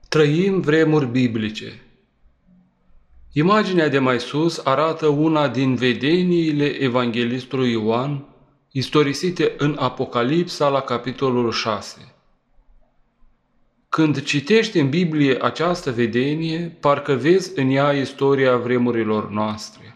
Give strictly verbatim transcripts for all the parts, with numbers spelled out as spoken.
Trăim vremuri biblice. Imaginea de mai sus arată una din vedeniile evanghelistului Ioan, istorisite în Apocalipsa la capitolul șase. Când citești în Biblie această vedenie, parcă vezi în ea istoria vremurilor noastre.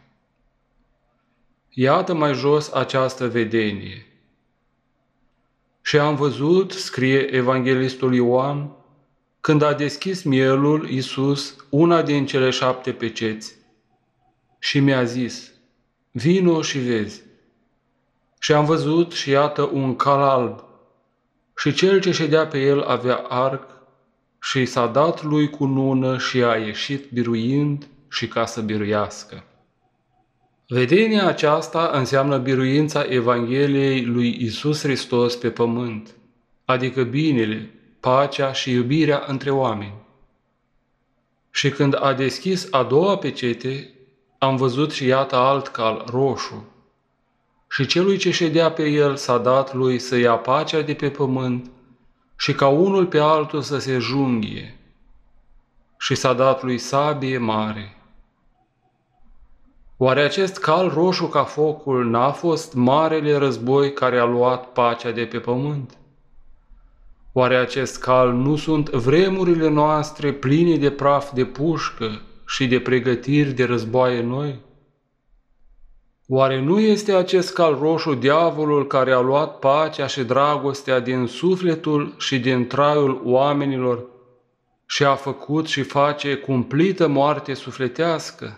Iată mai jos această vedenie. Și am văzut, scrie evanghelistul Ioan, când a deschis mielul Iisus una din cele șapte peceți și mi-a zis, vino și vezi. Și am văzut și iată un cal alb și cel ce ședea pe el avea arc și i s-a dat lui cu nună și a ieșit biruind și ca să biruiască. Vedenia aceasta înseamnă biruința Evangheliei lui Iisus Hristos pe pământ, adică binele, pacea și iubirea între oameni. Și când a deschis a doua pecete, am văzut și iată alt cal roșu, și celui ce ședea pe el s-a dat lui să ia pacea de pe pământ și ca unul pe altul să se junghie, și s-a dat lui sabie mare. Oare acest cal roșu ca focul n-a fost marele război care a luat pacea de pe pământ? Oare acest cal nu sunt vremurile noastre pline de praf de pușcă și de pregătiri de războaie noi? Oare nu este acest cal roșu diavolul care a luat pacea și dragostea din sufletul și din traiul oamenilor și a făcut și face cumplită moarte sufletească?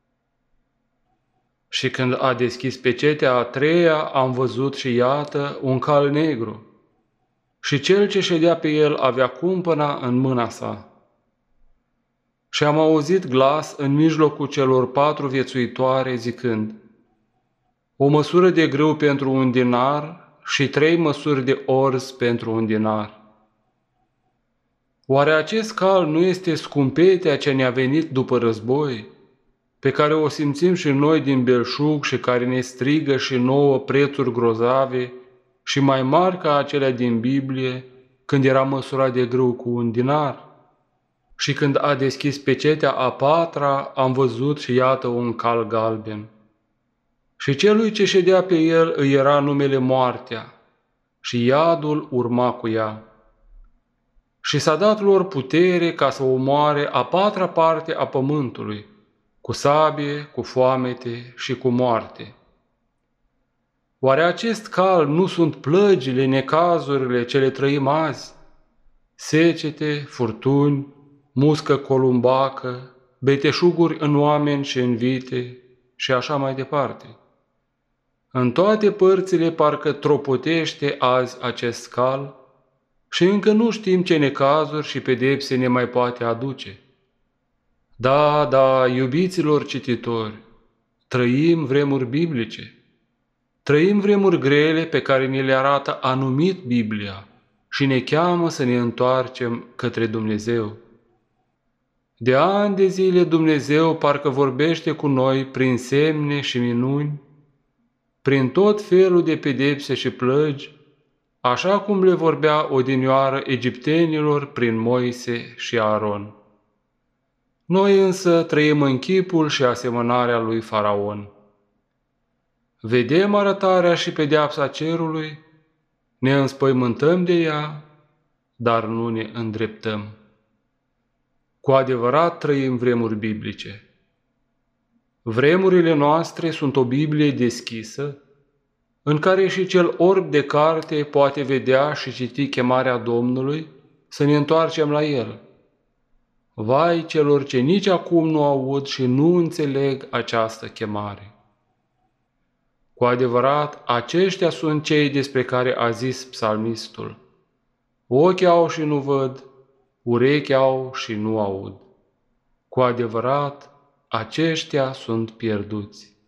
Și când a deschis pecetea a treia, am văzut și iată un cal negru, și cel ce ședea pe el avea cumpăna în mâna sa. Și am auzit glas în mijlocul celor patru viețuitoare zicând, o măsură de grâu pentru un dinar și trei măsuri de orz pentru un dinar. Oare acest cal nu este scumpetea ce ne-a venit după război, pe care o simțim și noi din belșug și care ne strigă și nouă prețuri grozave și mai mari ca acelea din Biblie, când era măsurat de grâu cu un dinar? Și când a deschis pecetea a patra, am văzut și iată un cal galben. Și celui ce ședea pe el îi era numele Moartea, și iadul urma cu ea. Și s-a dat lor putere ca să omoare a patra parte a pământului, cu sabie, cu foamete și cu moarte. Oare acest cal nu sunt plăgile, necazurile ce le trăim azi? Secete, furtuni, muscă columbacă, beteșuguri în oameni și în vite și așa mai departe. În toate părțile parcă tropotește azi acest cal și încă nu știm ce necazuri și pedepse ne mai poate aduce. Da, da, iubiților cititori, trăim vremuri biblice. Trăim vremuri grele pe care ni le arată anumit Biblia și ne cheamă să ne întoarcem către Dumnezeu. De ani de zile Dumnezeu parcă vorbește cu noi prin semne și minuni, prin tot felul de pedepse și plăgi, așa cum le vorbea odinioară egiptenilor prin Moise și Aron. Noi însă trăim în chipul și asemănarea lui Faraon. Vedem arătarea și pedeapsa cerului, ne înspăimântăm de ea, dar nu ne îndreptăm. Cu adevărat trăim vremuri biblice. Vremurile noastre sunt o Biblie deschisă, în care și cel orb de carte poate vedea și citi chemarea Domnului să ne întoarcem la El. Vai celor ce nici acum nu aud și nu înțeleg această chemare. Cu adevărat, aceștia sunt cei despre care a zis psalmistul. Ochi au și nu văd, urechi au și nu aud. Cu adevărat, aceștia sunt pierduți.